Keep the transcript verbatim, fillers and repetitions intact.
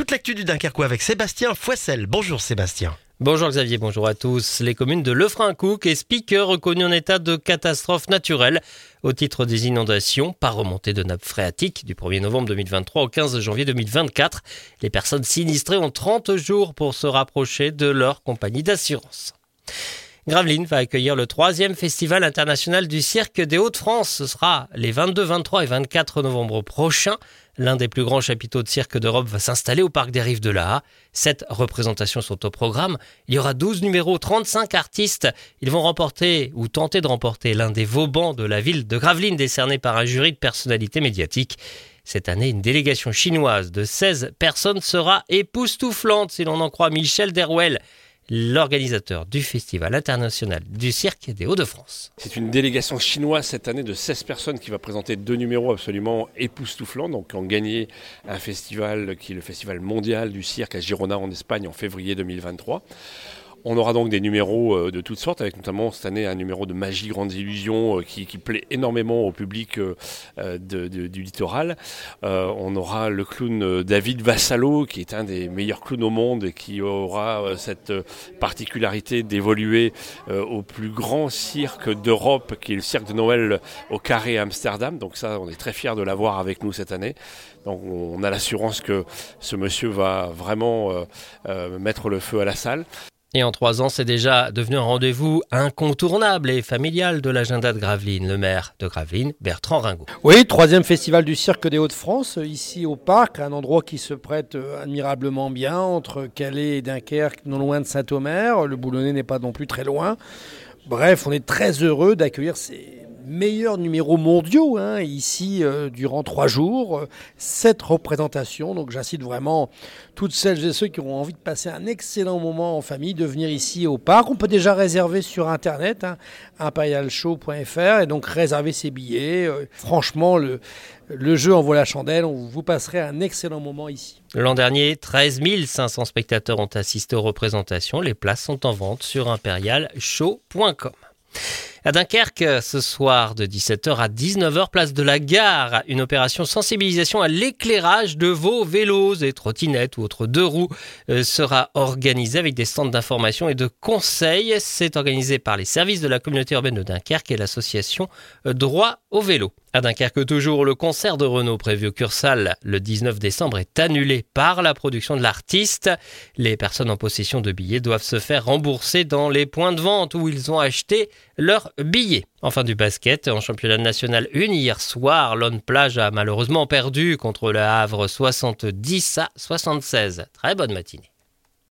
toute l'actu du Dunkerquois avec Sébastien Foissel. Bonjour Sébastien. Bonjour Xavier, bonjour à tous. Les communes de Lefrancouc et Spique reconnues en état de catastrophe naturelle au titre des inondations par remontée de nappes phréatiques du premier novembre deux mille vingt-trois au quinze janvier deux mille vingt-quatre. Les personnes sinistrées ont trente jours pour se rapprocher de leur compagnie d'assurance. Gravelines va accueillir le troisième festival international du cirque des Hauts-de-France. Ce sera les vingt-deux, vingt-trois et vingt-quatre novembre prochains. L'un des plus grands chapiteaux de cirque d'Europe va s'installer au parc des Rives de la Ha. Sept représentations sont au programme. Il y aura douze numéros, trente-cinq artistes. Ils vont remporter ou tenter de remporter l'un des Vaubans de la ville de Gravelines décerné par un jury de personnalités médiatiques. Cette année, une délégation chinoise de seize personnes sera époustouflante si l'on en croit Michel Derouel, l'organisateur du Festival international du cirque des Hauts-de-France. C'est une délégation chinoise cette année de seize personnes qui va présenter deux numéros absolument époustouflants, donc qui ont gagné un festival qui est le Festival mondial du cirque à Girona en Espagne en février deux mille vingt-trois. On aura donc des numéros de toutes sortes, avec notamment cette année un numéro de magie, grandes illusions qui, qui plaît énormément au public de, de, du littoral. Euh, on aura le clown David Vassallo, qui est un des meilleurs clowns au monde et qui aura cette particularité d'évoluer au plus grand cirque d'Europe, qui est le cirque de Noël au Carré à Amsterdam. Donc ça, on est très fiers de l'avoir avec nous cette année. Donc on a l'assurance que ce monsieur va vraiment euh, euh, mettre le feu à la salle. Et en trois ans, c'est déjà devenu un rendez-vous incontournable et familial de l'agenda de Gravelines. Le maire de Gravelines, Bertrand Ringot. Oui, troisième festival du cirque des Hauts-de-France, ici au parc, un endroit qui se prête admirablement bien entre Calais et Dunkerque, non loin de Saint-Omer. Le Boulonnais n'est pas non plus très loin. Bref, on est très heureux d'accueillir ces meilleurs numéros mondiaux, hein, ici euh, durant trois jours, euh, sept représentations. Donc j'incite vraiment toutes celles et ceux qui auront envie de passer un excellent moment en famille de venir ici au parc. On peut déjà réserver sur internet, hein, imperial show point f r, et donc réserver ses billets. Euh, franchement, le, le jeu en vaut la chandelle. On vous passerez un excellent moment ici. L'an dernier, treize mille cinq cents spectateurs ont assisté aux représentations. Les places sont en vente sur imperial show point com. À Dunkerque, ce soir de dix-sept heures à dix-neuf heures, place de la Gare, une opération sensibilisation à l'éclairage de vos vélos et trottinettes ou autres deux roues euh, sera organisée avec des stands d'information et de conseils. C'est organisé par les services de la communauté urbaine de Dunkerque et l'association Droit au vélo. À Dunkerque toujours, le concert de Renaud prévu au Cursal le dix-neuf décembre est annulé par la production de l'artiste. Les personnes en possession de billets doivent se faire rembourser dans les points de vente où ils ont acheté leurs billets. Enfin du basket, en championnat national un, hier soir, l'On Plage a malheureusement perdu contre le Havre soixante-dix à soixante-seize. Très bonne matinée.